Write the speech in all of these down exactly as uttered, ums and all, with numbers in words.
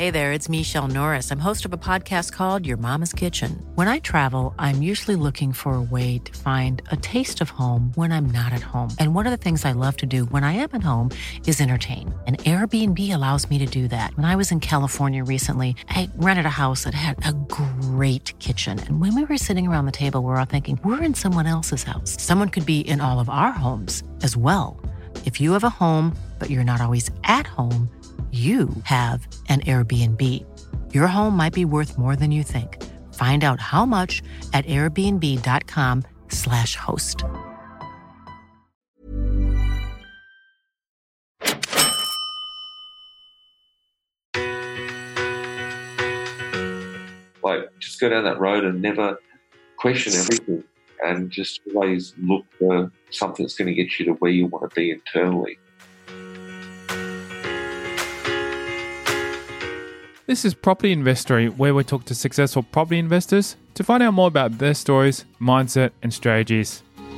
Hey there, it's Michelle Norris. I'm host of a podcast called Your Mama's Kitchen. When I travel, I'm usually looking for a way to find a taste of home when I'm not at home. And one of the things I love to do when I am at home is entertain. And Airbnb allows me to do that. When I was in California recently, I rented a house that had a great kitchen. And when we were sitting around the table, we were all thinking, we're in someone else's house. Someone could be in all of our homes as well. If you have a home, but you're not always at home, you have an Airbnb. Your home might be worth more than you think. Find out how much at airbnb.com slash host. Like, just go down that road and never question everything, and just always look for something that's going to get you to where you want to be internally. This is Property Investory, where we talk to successful property investors to find out more about their stories, mindset, and strategies.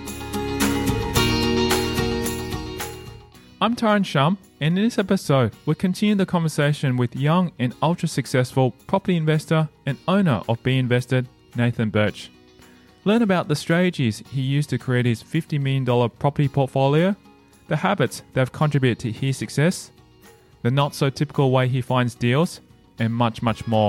I'm Taran Shum, and in this episode, we continue the conversation with young and ultra-successful property investor and owner of Be Invested, Nathan Birch. Learn about the strategies he used to create his fifty million dollars property portfolio, the habits that have contributed to his success, the not-so-typical way he finds deals, and much, much more.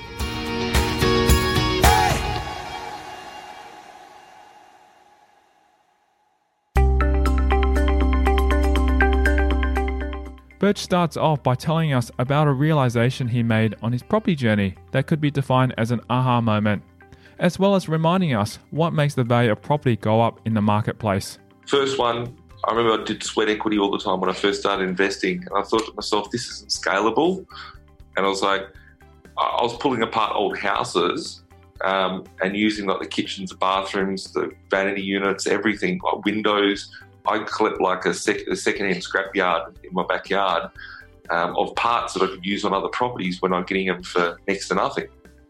Birch starts off by telling us about a realization he made on his property journey that could be defined as an aha moment, as well as reminding us what makes the value of property go up in the marketplace. First one, I remember I did sweat equity all the time when I first started investing, and I thought to myself, this isn't scalable. And I was like, I was pulling apart old houses um, and using like the kitchens, the bathrooms, the vanity units, everything, like windows. I collect like a, sec- a second-hand scrapyard in my backyard um, of parts that I could use on other properties when I'm getting them for next to nothing.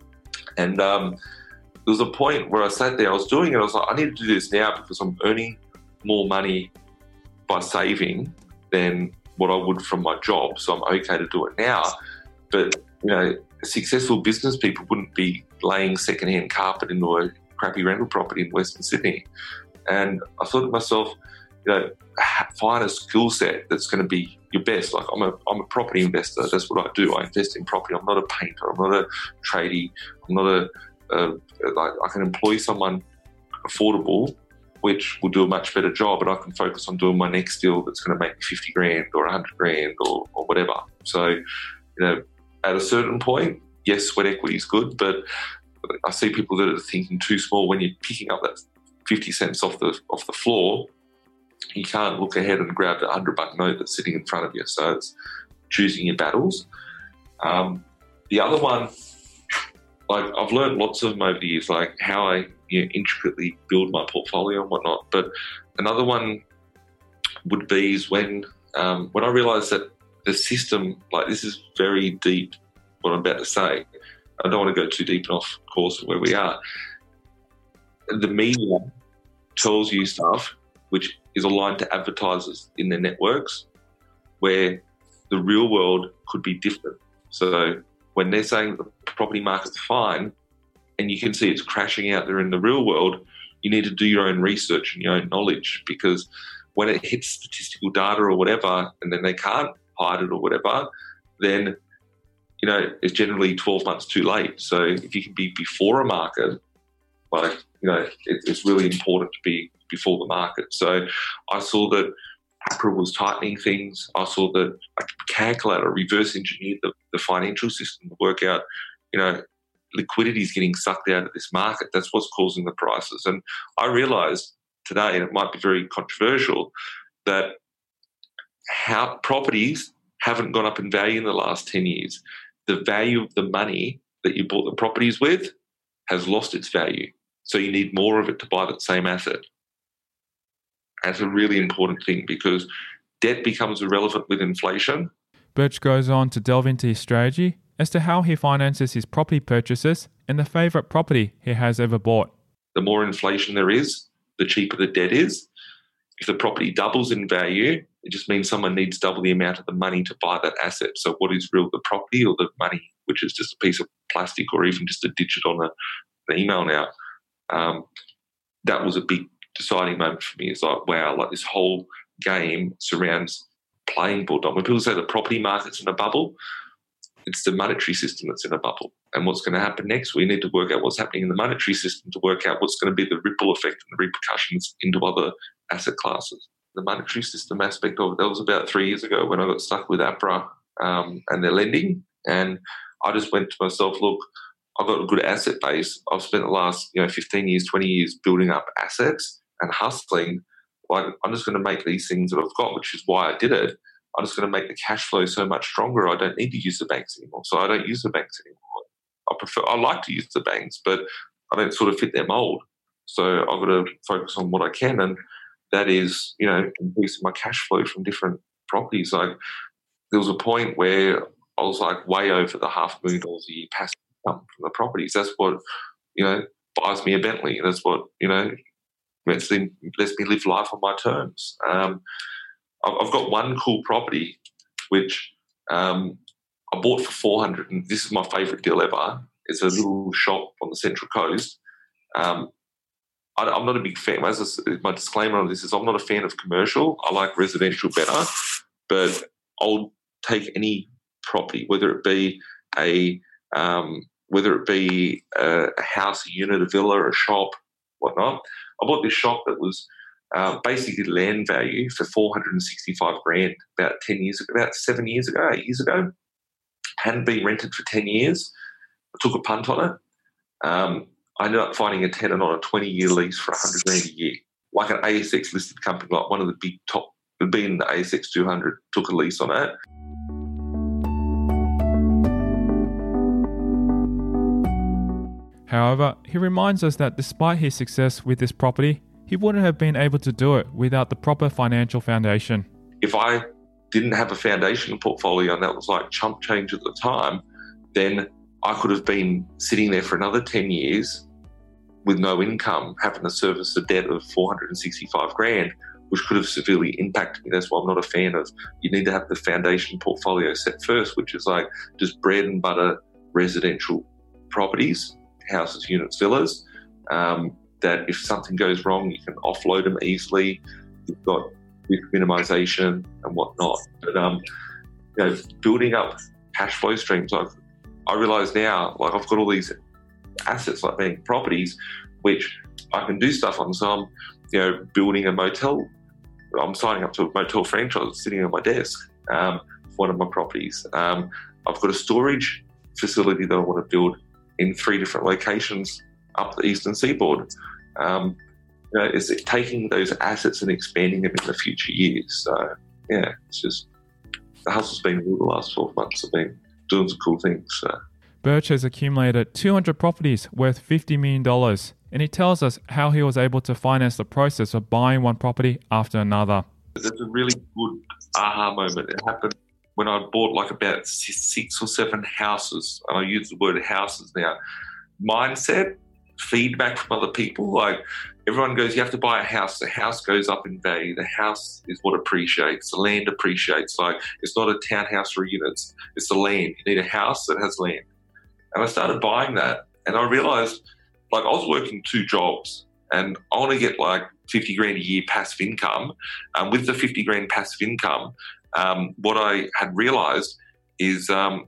And um, there was a point where I sat there, I was doing it, I was like, I need to do this now because I'm earning more money by saving than what I would from my job, so I'm okay to do it now. But, you know, successful business people wouldn't be laying second-hand carpet into a crappy rental property in Western Sydney. And I thought to myself, you know, find a skill set that's going to be your best. Like I'm a, I'm a property investor. That's what I do. I invest in property. I'm not a painter. I'm not a tradie. I'm not a, a like I can employ someone affordable, which will do a much better job, and I can focus on doing my next deal that's going to make me fifty grand or a hundred grand or, or whatever. So, you know, at a certain point, yes, sweat equity is good, but I see people that are thinking too small. When you're picking up that fifty cents off the off the floor, you can't look ahead and grab the hundred buck note that's sitting in front of you. So it's choosing your battles. Um, the other one, like I've learned lots of them over the years, like how I you know, intricately build my portfolio and whatnot. But another one would be is when um, when I realised that the system, like this is very deep, what I'm about to say. I don't want to go too deep and off course of where we are. The media tells you stuff which is aligned to advertisers in their networks, where the real world could be different. So when they're saying the property market's fine and you can see it's crashing out there in the real world, you need to do your own research and your own knowledge, because when it hits statistical data or whatever and then they can't hide it or whatever, then, you know, it's generally twelve months too late. So if you can be before a market, like, you know, it, it's really important to be before the market. So I saw that APRA was tightening things. I saw that I calculated, reverse engineered the, the financial system to work out, you know, liquidity is getting sucked out of this market. That's what's causing the prices. And I realised today, and it might be very controversial, that how properties haven't gone up in value in the last ten years. The value of the money that you bought the properties with has lost its value. So you need more of it to buy that same asset. That's a really important thing, because debt becomes irrelevant with inflation. Birch goes on to delve into his strategy as to how he finances his property purchases and the favourite property he has ever bought. The more inflation there is, the cheaper the debt is. If the property doubles in value, it just means someone needs double the amount of the money to buy that asset. So what is real, the property or the money, which is just a piece of plastic or even just a digit on a, an email now? Um, that was a big deciding moment for me. It's like, wow, like this whole game surrounds playing bulldog. When people say the property market's in a bubble, it's the monetary system that's in a bubble. And what's going to happen next? We need to work out what's happening in the monetary system to work out what's going to be the ripple effect and the repercussions into other asset classes. The monetary system aspect of it, that was about three years ago when I got stuck with APRA um, and their lending. And I just went to myself, look, I've got a good asset base. I've spent the last, you know, fifteen years, twenty years building up assets and hustling. Like, I'm just going to make these things that I've got, which is why I did it. I'm just going to make the cash flow so much stronger. I don't need to use the banks anymore. So I don't use the banks anymore. I prefer, I like to use the banks, but I don't sort of fit their mold. So I've got to focus on what I can, and that is, you know, increasing my cash flow from different properties. Like, there was a point where I was like way over the half a million dollars a year passive income from the properties. That's what, you know, buys me a Bentley. That's what, you know, lets me, lets me live life on my terms. Um, I've got one cool property which um, I bought for four hundred dollars, and this is my favourite deal ever. It's a little shop on the Central Coast. Um, I, I'm not a big fan. As I, my disclaimer on this is I'm not a fan of commercial. I like residential better, but I'll take any property, whether it be a um, whether it be a, a house, a unit, a villa, a shop, whatnot. I bought this shop that was Uh, basically land value for four hundred sixty-five grand about ten years ago, about seven years ago, eight years ago. Hadn't been rented for ten years. I took a punt on it. Um, I ended up finding a tenant on a twenty-year lease for one hundred grand a year. Like an A S X listed company, like one of the big top, being the A S X two hundred, took a lease on it. However, he reminds us that despite his success with this property, he wouldn't have been able to do it without the proper financial foundation. If I didn't have a foundation portfolio and that was like chump change at the time, then I could have been sitting there for another ten years with no income, having to service a debt of four hundred sixty-five grand, which could have severely impacted me. That's why I'm not a fan of, you need to have the foundation portfolio set first, which is like just bread and butter residential properties, houses, units, villas, um, that if something goes wrong, you can offload them easily. You've got risk minimisation and whatnot. But um, you know, building up cash flow streams, I've, I realise now, like I've got all these assets, like being properties, which I can do stuff on. So I'm, you know, building a motel. I'm signing up to a motel franchise, sitting on my desk um, for one of my properties. Um, I've got a storage facility that I want to build in three different locations up the eastern seaboard. Um, you know, it's taking those assets and expanding them in the future years. So, yeah, it's just, the hustle's been good the last twelve months. I've been doing some cool things. So. Birch has accumulated two hundred properties worth fifty million dollars, and he tells us how he was able to finance the process of buying one property after another. It's a really good aha moment. It happened when I bought like about six or seven houses, and I use the word houses now. Mindset, feedback from other people. Like everyone goes, you have to buy a house. The house goes up in value. The house is what appreciates. The land appreciates. Like it's not a townhouse or a unit. It's, it's the land. You need a house that has land. And I started buying that, and I realised, like, I was working two jobs, and I want to get like fifty grand a year passive income. Um, with the fifty grand passive income, um, what I had realised is um,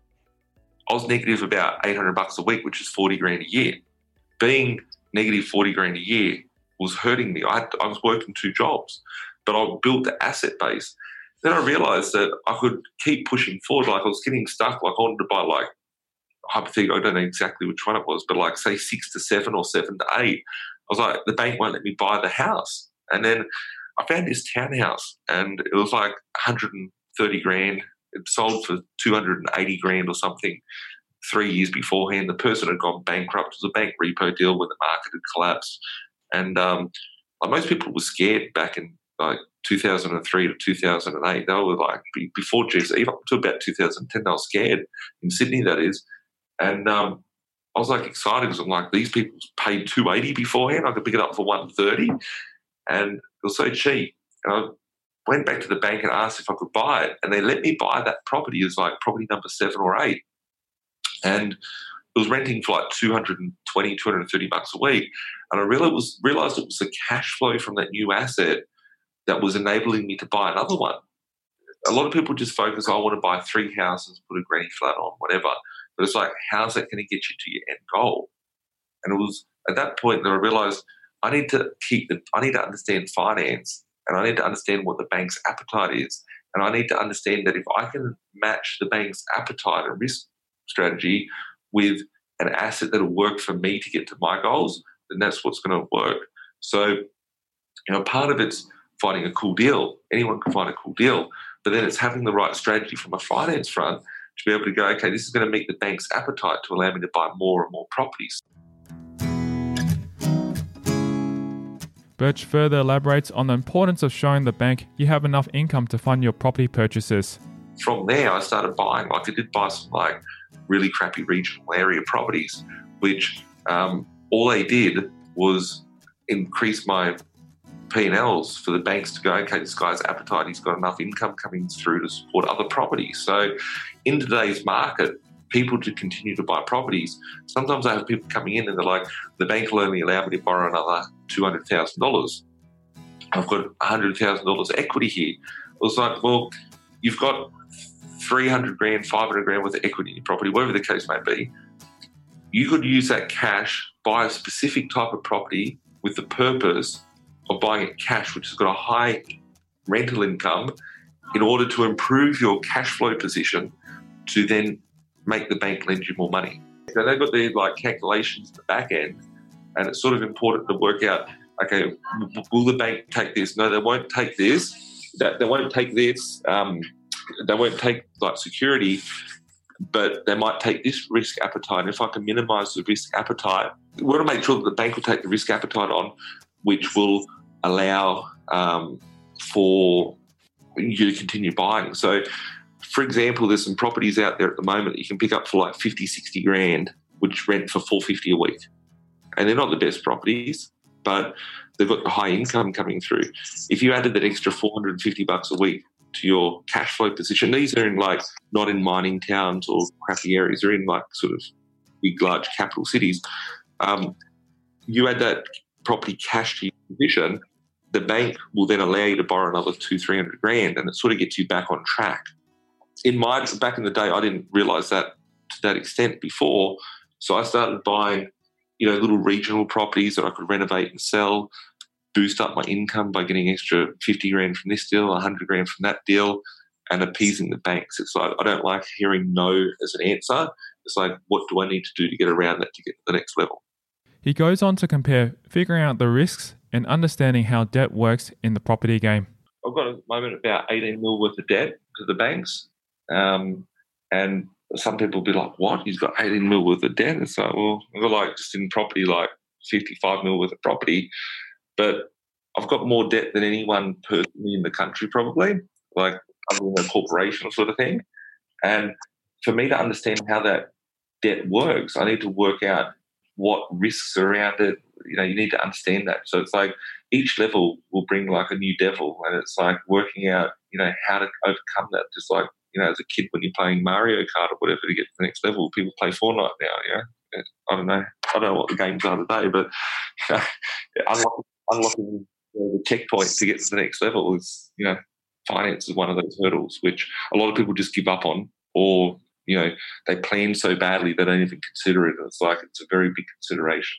I was negative about eight hundred bucks a week, which is forty grand a year. Being negative forty grand a year was hurting me. I, had, I was working two jobs, but I built the asset base. Then I realised that I could keep pushing forward. Like I was getting stuck. Like I wanted to buy like, hypothetically, I don't know exactly which one it was, but like say six to seven or seven to eight. I was like, the bank won't let me buy the house. And then I found this townhouse, and it was like one hundred thirty grand. It sold for two hundred eighty grand or something three years beforehand. The person had gone bankrupt. It was a bank repo deal when the market had collapsed. And um, like most people were scared back in like two thousand three to two thousand eight. They were like, before G F C, even up to about two thousand ten, they were scared, in Sydney that is. And um, I was like excited because I'm like, these people paid two eighty beforehand. I could pick it up for one thirty, and it was so cheap. And I went back to the bank and asked if I could buy it, and they let me buy that property as like property number seven or eight. And it was renting for like two hundred twenty, two hundred thirty bucks a week. And I realized it was, realized it was the cash flow from that new asset that was enabling me to buy another one. A lot of people just focus, I want to buy three houses, put a granny flat on, whatever. But it's like, how's that going to get you to your end goal? And it was at that point that I realized I need to keep the, I need to understand finance, and I need to understand what the bank's appetite is. And I need to understand that if I can match the bank's appetite and risk strategy with an asset that will work for me to get to my goals, then that's what's going to work. So, you know, part of it's finding a cool deal. Anyone can find a cool deal, but then it's having the right strategy from a finance front to be able to go, okay, this is going to meet the bank's appetite to allow me to buy more and more properties. Birch further elaborates on the importance of showing the bank you have enough income to fund your property purchases. From there, I started buying, like I did buy some like really crappy regional area properties, which um, all they did was increase my P and Ls for the banks to go, okay, this guy's appetite, he's got enough income coming through to support other properties. So in today's market, people to continue to buy properties, sometimes I have people coming in and they're like, the bank will only allow me to borrow another two hundred thousand dollars. I've got one hundred thousand dollars equity here. I was like, well, you've got three hundred grand, five hundred grand worth of equity in your property, whatever the case may be. You could use that cash, buy a specific type of property with the purpose of buying it cash, which has got a high rental income, in order to improve your cash flow position to then make the bank lend you more money. So they've got their like calculations at the back end, and it's sort of important to work out, okay, will the bank take this? No, they won't take this. That they won't take this. Um, they won't take like security, but they might take this risk appetite. And if I can minimise the risk appetite, we want to make sure that the bank will take the risk appetite on, which will allow um, for you to continue buying. So, for example, there's some properties out there at the moment that you can pick up for like fifty, sixty grand, which rent for four hundred fifty a week. And they're not the best properties, but they've got the high income coming through. If you added that extra four hundred fifty bucks a week to your cash flow position, these are in like, not in mining towns or crappy areas, they're in like sort of big, large capital cities. Um, you add that property cash to your position, the bank will then allow you to borrow another two, three hundred grand, and it sort of gets you back on track. In my back in the day, I didn't realise that to that extent before, so I started buying, you know, little regional properties that I could renovate and sell, boost up my income by getting extra fifty grand from this deal, one hundred grand from that deal, and appeasing the banks. It's like, I don't like hearing no as an answer. It's like, what do I need to do to get around that to get to the next level? He goes on to compare figuring out the risks and understanding how debt works in the property game. I've got at the moment about eighteen mil worth of debt to the banks. Um, and some people will be like, what? He's got eighteen mil worth of debt? It's like, well, I've got like just in property, like fifty-five mil worth of property. But I've got more debt than anyone personally in the country probably, like other than a corporation sort of thing. And for me to understand how that debt works, I need to work out what risks are around it. You know, you need to understand that. So it's like each level will bring like a new devil, and it's like working out, you know, how to overcome that. Just like, you know, as a kid when you're playing Mario Kart or whatever to get to the next level, people play Fortnite now, you know. I don't know. I don't know what the games are today, but you know, unlocking, unlocking you know, the checkpoint to get to the next level is, you know, finance is one of those hurdles which a lot of people just give up on, or, you know, they plan so badly they don't even consider it. It's like it's a very big consideration.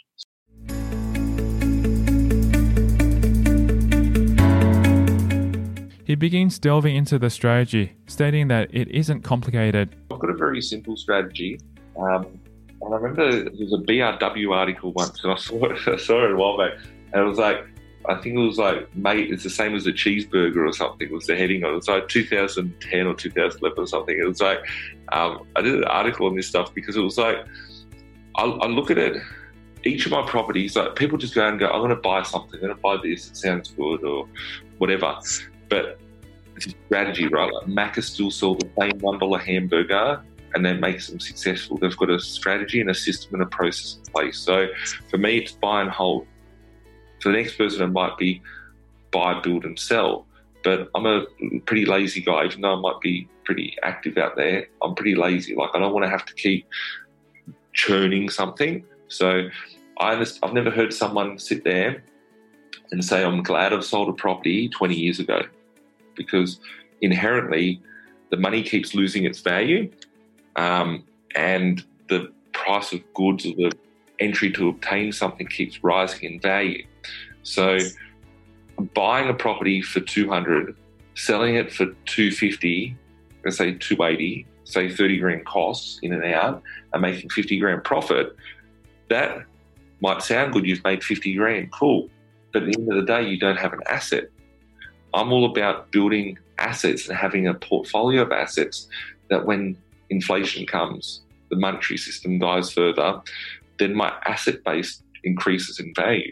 He begins delving into the strategy, stating that it isn't complicated. I've got a very simple strategy. Um, and I remember there was a B R W article once, and I saw it, I saw it a while back, and it was like, I think it was like, mate, it's the same as a cheeseburger or something was the heading on it. It was like two thousand ten or two thousand eleven or something. It was like, um, I did an article on this stuff because it was like, I, I look at it, each of my properties, like people just go and go, I'm going to buy something, I'm going to buy this, it sounds good or whatever. But it's a strategy, right? Like Macca's still sell the same one dollar hamburger, and that makes them successful. They've got a strategy and a system and a process in place. So for me, it's buy and hold. For the next person, it might be buy, build and sell. But I'm a pretty lazy guy, even though I might be pretty active out there. I'm pretty lazy. Like, I don't want to have to keep churning something. So I just, I've never heard someone sit there and say, I'm glad I've sold a property twenty years ago, because inherently the money keeps losing its value, um, and the price of goods or the entry to obtain something keeps rising in value. So buying a property for two hundred, selling it for two fifty, let's say two eighty, say thirty grand costs in and out, and making fifty grand profit, that might sound good. You've made fifty grand, cool. But at the end of the day, you don't have an asset. I'm all about building assets and having a portfolio of assets that when inflation comes, the monetary system dies further, then my asset base increases in value.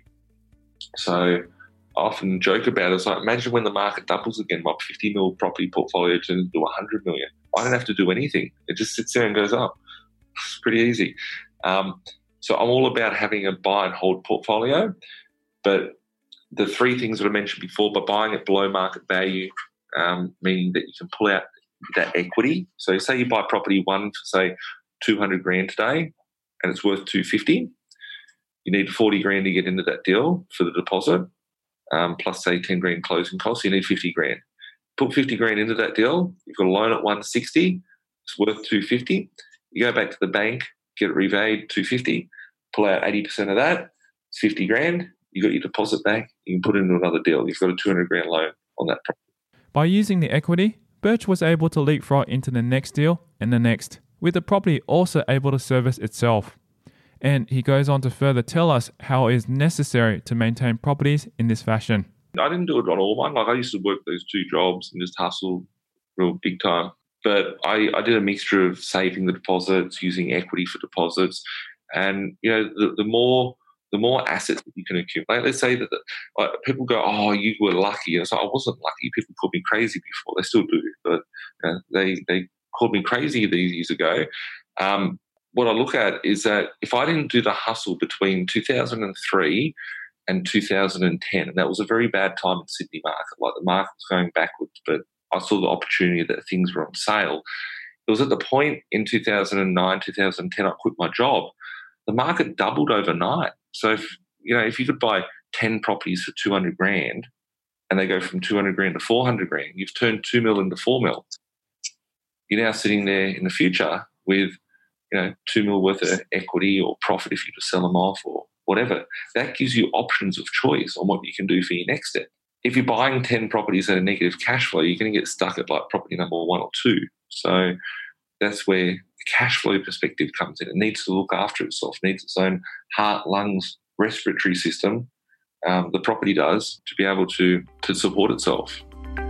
So I often joke about it. It's like, imagine when the market doubles again, my fifty mil property portfolio turns into one hundred million. I don't have to do anything. It just sits there and goes up. It's pretty easy. Um, so I'm all about having a buy and hold portfolio. But the three things that I mentioned before, by buying it below market value, um, meaning that you can pull out that equity. So say you buy property one for, say, two hundred grand today, and it's worth two fifty. You need forty grand to get into that deal for the deposit, um, plus say ten grand closing costs. You need fifty grand. Put fifty grand into that deal. You've got a loan at one sixty. It's worth two fifty. You go back to the bank, get it revalued two fifty. Pull out eighty percent of that. It's fifty grand. You got your deposit back. You can put it into another deal. You've got a two hundred grand loan on that property. By using the equity, Birch was able to leapfrog into the next deal and the next, with the property also able to service itself. And he goes on to further tell us how it is necessary to maintain properties in this fashion. I didn't do it on all mine. Like, I used to work those two jobs and just hustle real big time. But I, I did a mixture of saving the deposits, using equity for deposits. And, you know, the, the more the more assets that you can accumulate. Let's say that the, like, people go, oh, you were lucky. And it's like, I wasn't lucky. People called me crazy before. They still do. But you know, they, they called me crazy these years ago. Um, what I look at is that if I didn't do the hustle between two thousand three and two thousand ten, and that was a very bad time in the Sydney market, like the market was going backwards, but I saw the opportunity that things were on sale. It was at the point in two thousand nine, two thousand ten, I quit my job. The market doubled overnight. So, if, you know, if you could buy ten properties for two hundred grand and they go from two hundred grand to four hundred grand, you've turned two mil into four mil. You're now sitting there in the future with, you know, two mil worth of equity or profit if you just sell them off or whatever. That gives you options of choice on what you can do for your next step. If you're buying ten properties at a negative cash flow, you're going to get stuck at like property number one or two. So that's where the cash flow perspective comes in. It needs to look after itself, it needs its own heart, lungs, respiratory system, um, the property does, to be able to, to support itself.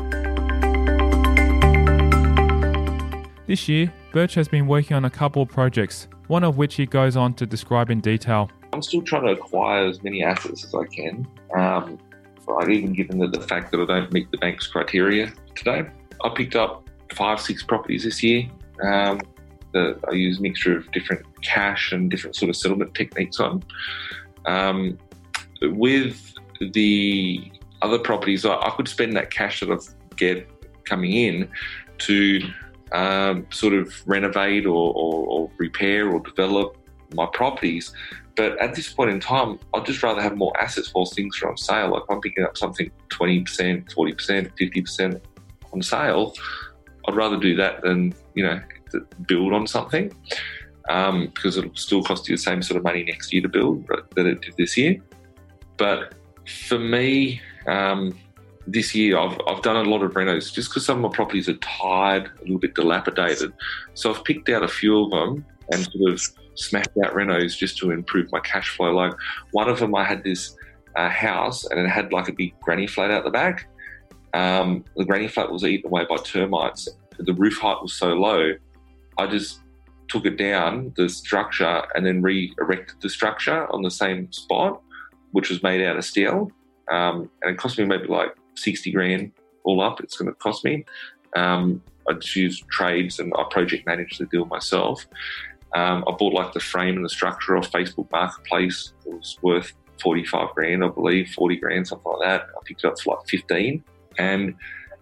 This year, Birch has been working on a couple of projects, one of which he goes on to describe in detail. I'm still trying to acquire as many assets as I can. Um, I've even given the, the fact that I don't meet the bank's criteria today. I picked up five, six properties this year. Um, that I use a mixture of different cash and different sort of settlement techniques on. Um, with the other properties, I, I could spend that cash that I get coming in to um, sort of renovate or, or, or repair or develop my properties. But at this point in time, I'd just rather have more assets whilst things are on sale. Like, if I'm picking up something twenty percent, forty percent, fifty percent on sale, I'd rather do that than, you know, build on something, um, because it'll still cost you the same sort of money next year to build that it did this year. But for me, um, this year I've, I've done a lot of renos just because some of my properties are tired, a little bit dilapidated. So I've picked out a few of them and sort of smashed out renos just to improve my cash flow. Like, one of them, I had this uh, house and it had like a big granny flat out the back. Um, the granny flat was eaten away by termites. The roof height was so low, I just took it down, the structure, and then re-erected the structure on the same spot, which was made out of steel. Um, and it cost me maybe like sixty grand all up. It's going to cost me. Um, I just used trades and I project managed the deal myself. Um, I bought like the frame and the structure off Facebook Marketplace. It was worth forty-five grand, I believe, forty grand, something like that. I picked it up for like fifteen. And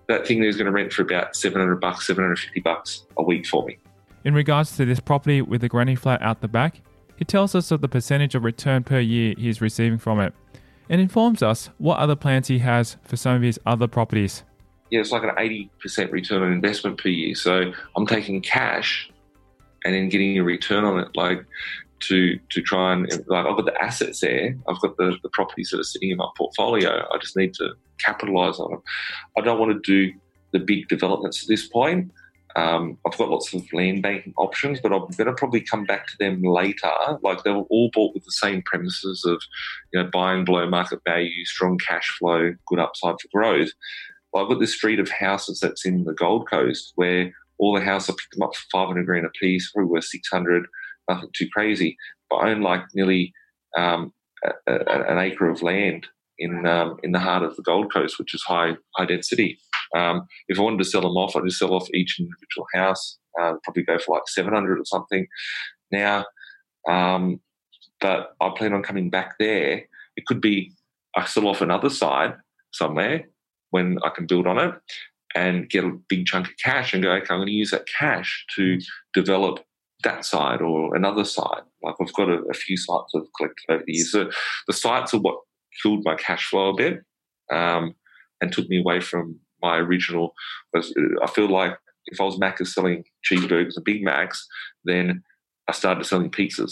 that thing is going to rent for about seven hundred bucks, seven hundred fifty bucks a week for me. In regards to this property with the granny flat out the back, he tells us of the percentage of return per year he is receiving from it and informs us what other plans he has for some of his other properties. Yeah, it's like an eighty percent return on investment per year. So I'm taking cash and then getting a return on it, like to to try and, like, I've got the assets there, I've got the, the properties that are sitting in my portfolio, I just need to capitalise on them. I don't want to do the big developments at this point. Um, I've got lots of land banking options, but I'm going to probably come back to them later. Like, they were all bought with the same premises of, you know, buying below market value, strong cash flow, good upside for growth. Well, I've got this street of houses that's in the Gold Coast where all the houses, I picked them up for five hundred grand a piece, probably worth six hundred, nothing too crazy. But I own like nearly um, a, a, an acre of land in um, in the heart of the Gold Coast, which is high high density. Um, if I wanted to sell them off, I'd just sell off each individual house, uh, probably go for like seven hundred or something now. Um, but I plan on coming back there. It could be I sell off another side somewhere when I can build on it and get a big chunk of cash and go, okay, I'm going to use that cash to develop that side or another side. Like, I've got a, a few sites I've collected over the years. So the sites are what killed my cash flow a bit um, and took me away from my original. I feel like if I was Macca's selling cheeseburgers and Big Macs, then I started selling pizzas.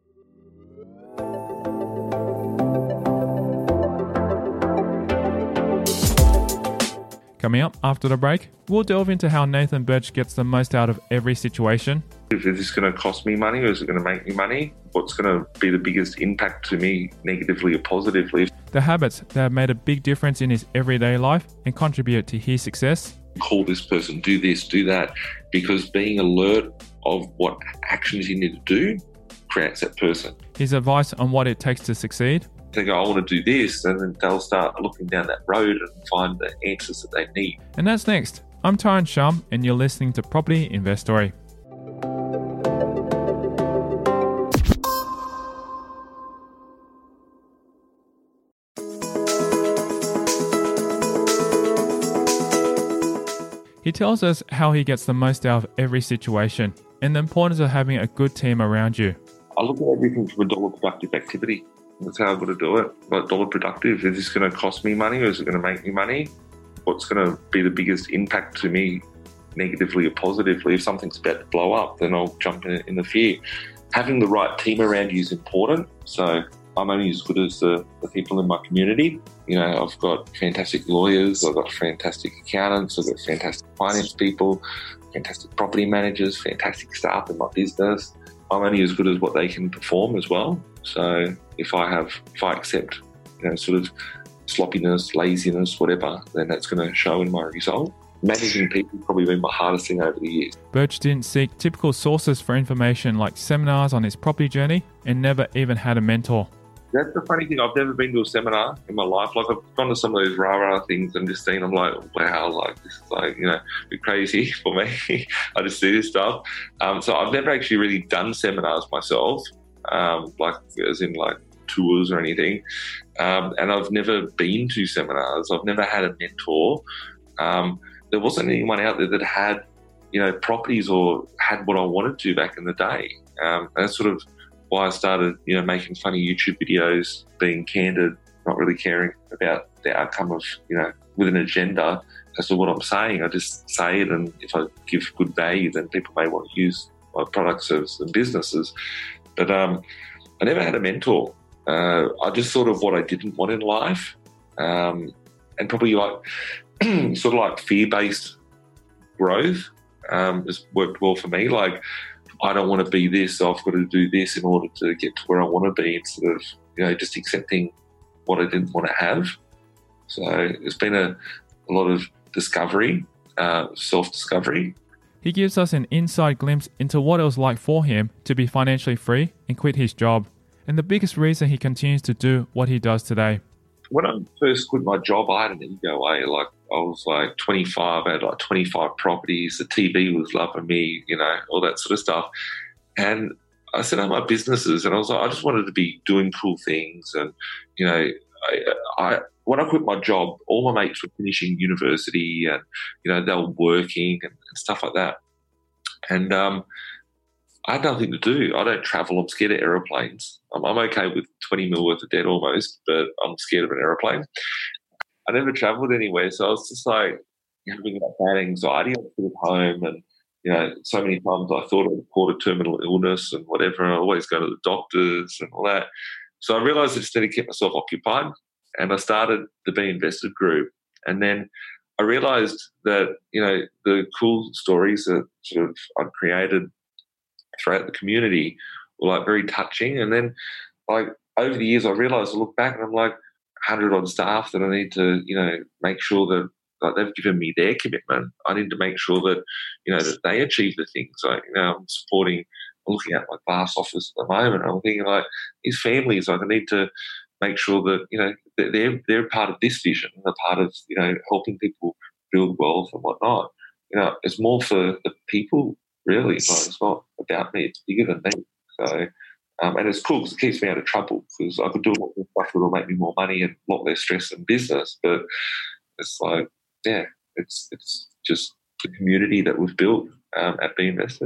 Coming up after the break, we'll delve into how Nathan Birch gets the most out of every situation. Is this going to cost me money or is it going to make me money? What's going to be the biggest impact to me, negatively or positively? The habits that have made a big difference in his everyday life and contribute to his success. Call this person, do this, do that, because being alert of what actions you need to do creates that person. His advice on what it takes to succeed. They go, I want to do this, and then they'll start looking down that road and find the answers that they need. And that's next. I'm Tyron Shum, and you're listening to Property Investory. He tells us how he gets the most out of every situation and the importance of having a good team around you. I look at everything from a dollar productive activity. That's how I've got to do it. Like, dollar productive, is this going to cost me money or is it going to make me money? What's going to be the biggest impact to me, negatively or positively? If something's about to blow up, then I'll jump in, in the fear. Having the right team around you is important. So I'm only as good as the, the people in my community. You know, I've got fantastic lawyers, I've got fantastic accountants, I've got fantastic finance people, fantastic property managers, fantastic staff in my business. I'm only as good as what they can perform as well. So if I have, if I accept, you know, sort of sloppiness, laziness, whatever, then that's going to show in my result. Managing people has probably been my hardest thing over the years. Birch didn't seek typical sources for information like seminars on his property journey and never even had a mentor. That's the funny thing. I've never been to a seminar in my life. Like, I've gone to some of those rah-rah things and just seen, I'm like, wow, like, this is like, you know, a bit crazy for me. I just see this stuff. Um, so I've never actually really done seminars myself, um, like, as in like tours or anything. Um, and I've never been to seminars. I've never had a mentor. Um, there wasn't anyone out there that had, you know, properties or had what I wanted to back in the day. Um, and that's sort of why I started, you know, making funny YouTube videos, being candid, not really caring about the outcome of, you know, with an agenda as to what I'm saying. I just say it, and if I give good value, then people may want to use my products, services and businesses. But um, I never had a mentor. Uh, I just thought of what I didn't want in life, um, and probably like sort of like fear-based growth um, has worked well for me. Like, I don't want to be this, so I've got to do this in order to get to where I want to be, instead of, you know, just accepting what I didn't want to have. So it's been a, a lot of discovery, uh, self-discovery. He gives us an inside glimpse into what it was like for him to be financially free and quit his job, and the biggest reason he continues to do what he does today. When I first quit my job, I had an ego, eh? Like, I was like twenty-five, I had like twenty-five properties, the T V was loving me, you know, all that sort of stuff. And I set up my businesses, and I was like, I just wanted to be doing cool things. And, you know, I, I when I quit my job, all my mates were finishing university and, you know, they were working and, and stuff like that. And um, I had nothing to do. I don't travel. I'm scared of aeroplanes. I'm, I'm okay with twenty mil worth of debt almost, but I'm scared of an aeroplane. I never travelled anywhere, so I was just like having that bad anxiety. I was at home, and you know, so many times I thought I caught a terminal illness and whatever. I always go to the doctors and all that. So I realised I just need to keep myself occupied, and I started the Be Invested group. And then I realised that you know the cool stories that sort of I'd created throughout the community were like very touching. And then like over the years, I realised I look back and I'm like, hundred odd staff that I need to, you know, make sure that like, they've given me their commitment. I need to make sure that, you know, that they achieve the things. Like, you know, I'm supporting, I'm looking at my glass office at the moment. I'm thinking like these families, like I need to make sure that, you know, that they're they're part of this vision. They're part of, you know, helping people build wealth and whatnot. You know, it's more for the people, really. Like, it's not about me. It's bigger than me. So. Um, and it's cool because it keeps me out of trouble because I could do a lot more stuff that will make me more money and a lot less stress in business. But it's like, yeah, it's it's just the community that we've built um, at Be Invested.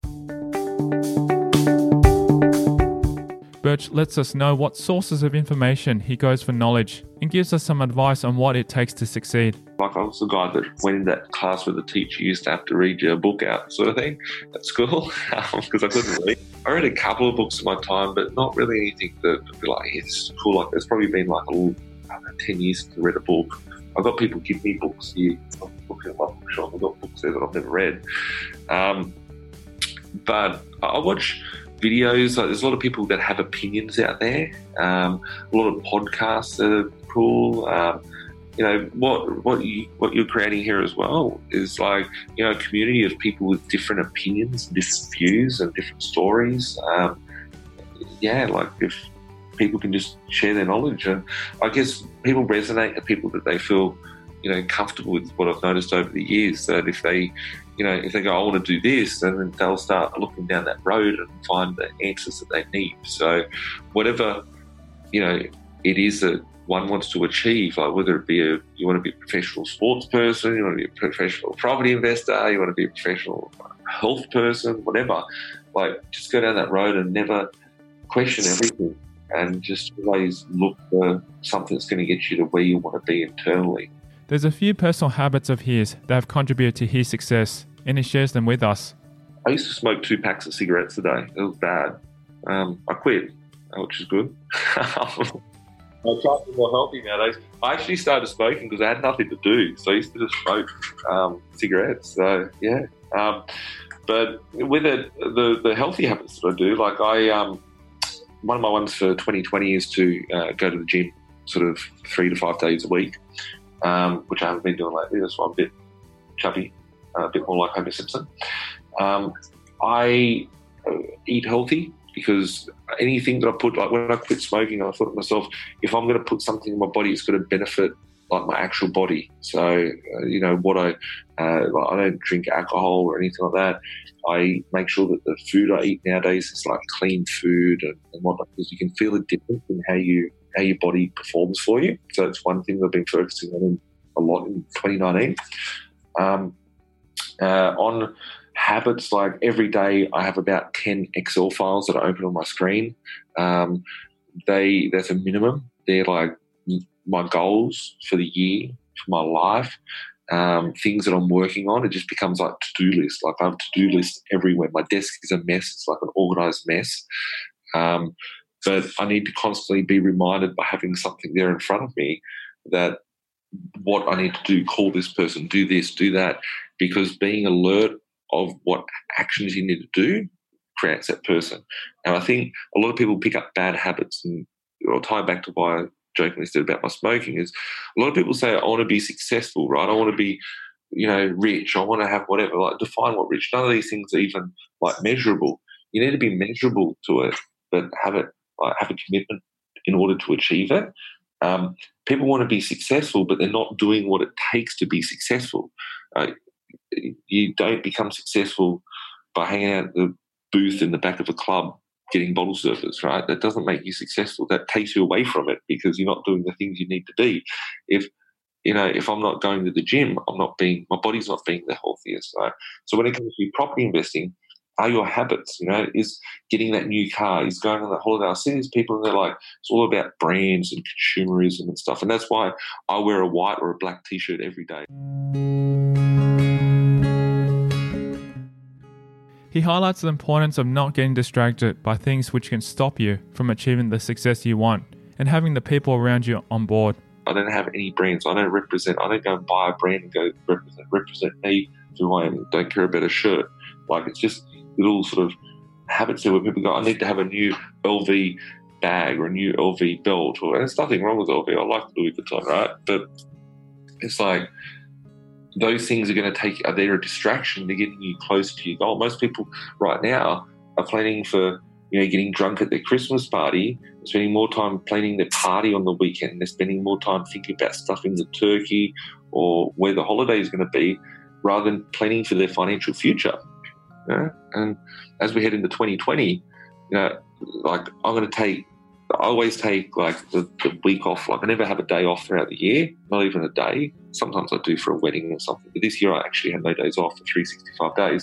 Birch lets us know what sources of information he goes for knowledge and gives us some advice on what it takes to succeed. Like I was the guy that went in that class where the teacher used to have to read your book out sort of thing at school because I couldn't read. I read a couple of books in my time, but not really anything that would be like, yeah, this is cool. Like, it's probably been like a little, I don't know, ten years since I read a book. I've got people give me books here. I'm looking at my bookshop. I've got books there that I've never read. Um, but I watch videos. Like, there's a lot of people that have opinions out there. Um, a lot of podcasts that are cool. Um, you know, what what you what you're creating here as well is like, you know, a community of people with different opinions, different views, and different stories. Um, yeah, like if people can just share their knowledge, and I guess people resonate with people that they feel, you know, comfortable with. What I've noticed over the years, that if they, you know, if they go, I want to do this, then they'll start looking down that road and find the answers that they need. So whatever, you know, it is that one wants to achieve, like whether it be a, you want to be a professional sports person, you want to be a professional property investor, you want to be a professional health person, whatever, like just go down that road and never question everything and just always look for something that's going to get you to where you want to be internally. There's a few personal habits of his that have contributed to his success, and he shares them with us. I used to smoke two packs of cigarettes a day. It was bad. Um, I quit, which is good. I try to be more healthy nowadays. I actually started smoking because I had nothing to do. So I used to just smoke um, cigarettes. So, yeah. Um, but with it, the, the healthy habits that I do, like I, um, one of my ones for twenty twenty is to uh, go to the gym sort of three to five days a week, um, which I haven't been doing lately. That's why I'm a bit chubby, uh, a bit more like Homer Simpson. Um, I uh, eat healthy. Because anything that I put, like when I quit smoking, I thought to myself, if I'm going to put something in my body, it's going to benefit like my actual body. So, uh, you know, what I, uh, like I don't drink alcohol or anything like that. I make sure that the food I eat nowadays is like clean food and, and whatnot, because you can feel the difference in how you how your body performs for you. So it's one thing I've been focusing on a lot in twenty nineteen. Um, uh, on habits, like every day I have about ten Excel files that I open on my screen. Um, they that's a minimum. They're like my goals for the year, for my life, um, things that I'm working on. It just becomes like to-do list. Like I have to-do lists everywhere. My desk is a mess. It's like an organised mess. Um, but I need to constantly be reminded by having something there in front of me that what I need to do, call this person, do this, do that, because being alert of what actions you need to do creates that person. And I think a lot of people pick up bad habits, and I'll tie back to why I jokingly said about my smoking is a lot of people say, I want to be successful, right? I want to be, you know, rich. I want to have whatever. Like, define what rich. None of these things are even like measurable. You need to be measurable to it, but have it, like, have a commitment in order to achieve it. Um, people want to be successful, but they're not doing what it takes to be successful. Uh, you don't become successful by hanging out at the booth in the back of a club getting bottle service, right? That doesn't make you successful. That takes you away from it because you're not doing the things you need to be. If you know, if I'm not going to the gym, I'm not being, my body's not being the healthiest, right? So when it comes to property investing, are your habits, you know, is getting that new car, is going on that holiday. I see these people and they're like, it's all about brands and consumerism and stuff. And that's why I wear a white or a black T-shirt every day. He highlights the importance of not getting distracted by things which can stop you from achieving the success you want and having the people around you on board. I don't have any brands. I don't represent, I don't go and buy a brand and go represent, represent me who I am. Don't care about a shirt. Like, it's just little sort of habits there where people go, I need to have a new L V bag or a new L V belt. Or, and there's nothing wrong with L V. I like Louis Vuitton, right? But it's like, those things are going to take, are there a distraction to getting you close to your goal? Most people right now are planning for, you know, getting drunk at their Christmas party, spending more time planning their party on the weekend. They're spending more time thinking about stuffing the turkey or where the holiday is going to be rather than planning for their financial future. You know? And as we head into twenty twenty, you know, like I'm going to take, I always take like the, the week off. Like I never have a day off throughout the year, not even a day. Sometimes I do for a wedding or something. But this year I actually had no days off for three hundred sixty-five days.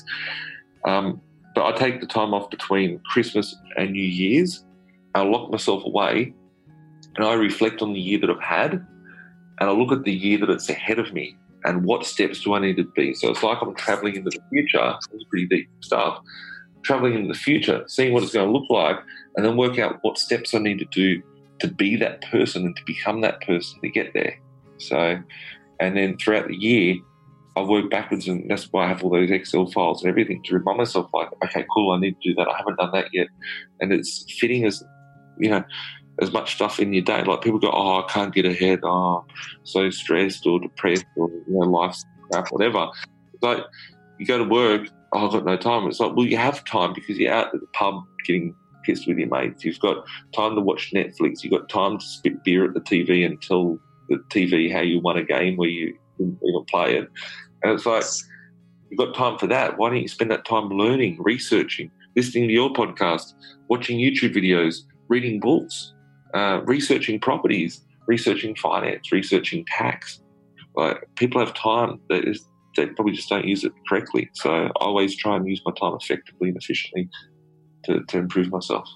Um, but I take the time off between Christmas and New Year's. I lock myself away and I reflect on the year that I've had and I look at the year that it's ahead of me and what steps do I need to be. So it's like I'm travelling into the future. It's pretty deep stuff. Travelling into the future, seeing what it's going to look like, and then work out what steps I need to do to be that person and to become that person to get there. So, and then throughout the year, I work backwards, and that's why I have all those Excel files and everything to remind myself, like, okay, cool, I need to do that. I haven't done that yet. And it's fitting as, you know, as much stuff in your day. Like people go, oh, I can't get ahead. Oh, so stressed or depressed or, you know, life's crap, whatever. It's like you go to work, oh, I've got no time. It's like, well, you have time because you're out at the pub getting pissed with your mates. You've got time to watch Netflix. You've got time to spit beer at the T V and tell the T V how you won a game where you didn't even play it. And it's like, you've got time for that. Why don't you spend that time learning, researching, listening to your podcast, watching YouTube videos, reading books, uh, researching properties, researching finance, researching tax? Like, people have time. They, just, they probably just don't use it correctly. So I always try and use my time effectively and efficiently to, to improve myself.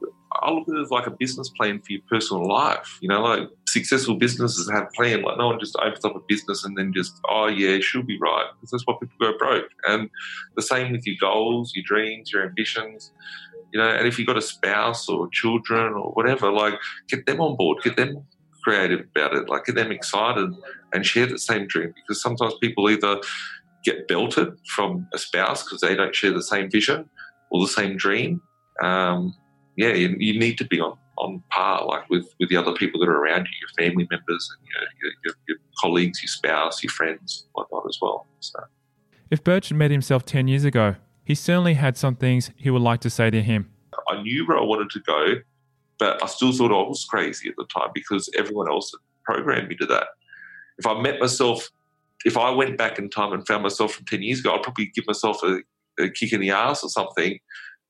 I look at it as like a business plan for your personal life. You know, like successful businesses have a plan. Like no one just opens up a business and then just, oh yeah, it should be right. Because that's why people go broke. And the same with your goals, your dreams, your ambitions. You know, and if you've got a spouse or children or whatever, like get them on board, get them creative about it, like get them excited and share the same dream. Because sometimes people either get belted from a spouse because they don't share the same vision or the same dream. Um, yeah, you, you need to be on, on par, like with, with the other people that are around you, your family members, and your, your, your, your colleagues, your spouse, your friends, whatnot as well. So, if Birch had met himself ten years ago, he certainly had some things he would like to say to him. I knew where I wanted to go, but I still thought I was crazy at the time because everyone else had programmed me to that. If I met myself, if I went back in time and found myself from ten years ago, I'd probably give myself a, a kick in the ass or something.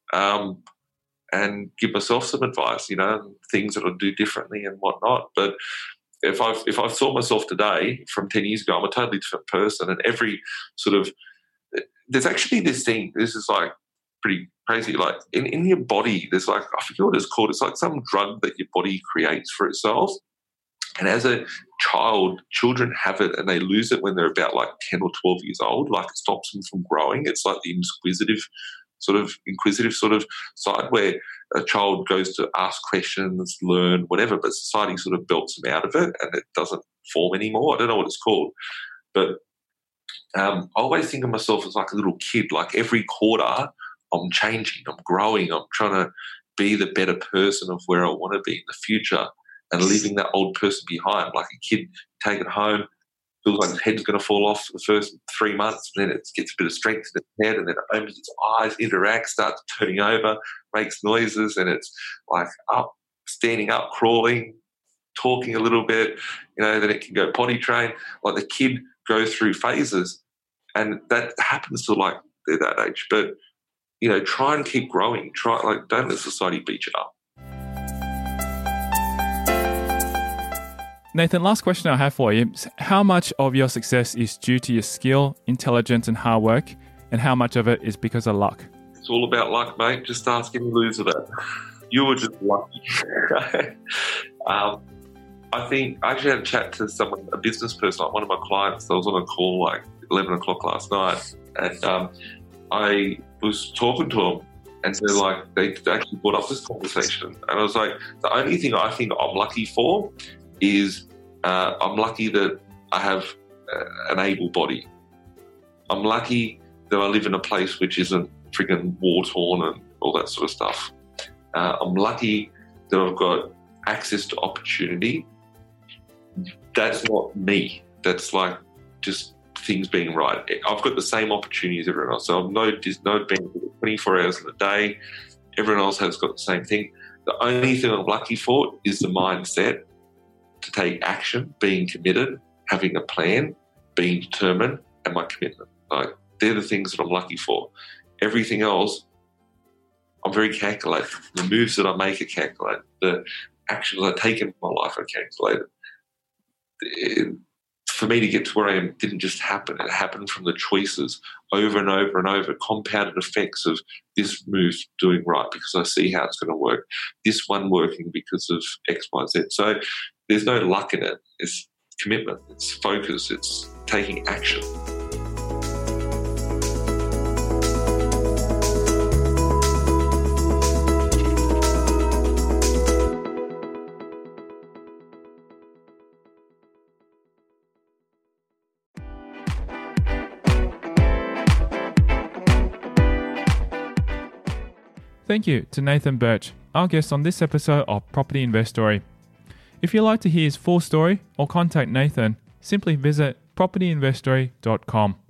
Um, and give myself some advice, you know, things that I'd do differently and whatnot. But if I if I saw myself today from ten years ago, I'm a totally different person. And every sort of – there's actually this thing, this is like pretty crazy, like in, in your body there's like – I forget what it's called. It's like some drug that your body creates for itself. And as a child, children have it and they lose it when they're about like ten or twelve years old. Like it stops them from growing. It's like the inquisitive – sort of inquisitive sort of side where a child goes to ask questions, learn, whatever, but society sort of belts them out of it and it doesn't form anymore. I don't know what it's called. But um, I always think of myself as like a little kid. Like every quarter I'm changing, I'm growing, I'm trying to be the better person of where I want to be in the future and leaving that old person behind. Like a kid, take it home, feels like his head's going to fall off for the first three months, and then it gets a bit of strength in its head, and then it opens its eyes, interacts, starts turning over, makes noises, and it's like up, standing up, crawling, talking a little bit, you know, then it can go potty train. Like the kid goes through phases, and that happens to like they're that age. But you know, try and keep growing. Try, like, don't let society beat you up. Nathan, last question I have for you. How much of your success is due to your skill, intelligence and hard work, and how much of it is because of luck? It's all about luck, mate. Just ask any loser that. You were just lucky. um, I think I actually had a chat to someone, a business person, like one of my clients. I was on a call like eleven o'clock last night, and um, I was talking to them, and they're like, they actually brought up this conversation, and I was like, the only thing I think I'm lucky for is uh, I'm lucky that I have uh, an able body. I'm lucky that I live in a place which isn't friggin' war-torn and all that sort of stuff. Uh, I'm lucky that I've got access to opportunity. That's not me. That's like just things being right. I've got the same opportunity as everyone else. So I'm no, there's no benefit twenty-four hours in a day. Everyone else has got the same thing. The only thing I'm lucky for is the mindset to take action, being committed, having a plan, being determined, and my commitment. Like, they're the things that I'm lucky for. Everything else, I'm very calculated. The moves that I make are calculated. The actions I take in my life are calculated. It, for me to get to where I am didn't just happen. It happened from the choices over and over and over, compounded effects of this move doing right because I see how it's going to work, this one working because of X, Y, Z. So there's no luck in it. It's commitment. It's focus. It's taking action. Thank you to Nathan Birch, our guest on this episode of Property Investory. If you'd like to hear his full story or contact Nathan, simply visit property investory dot com.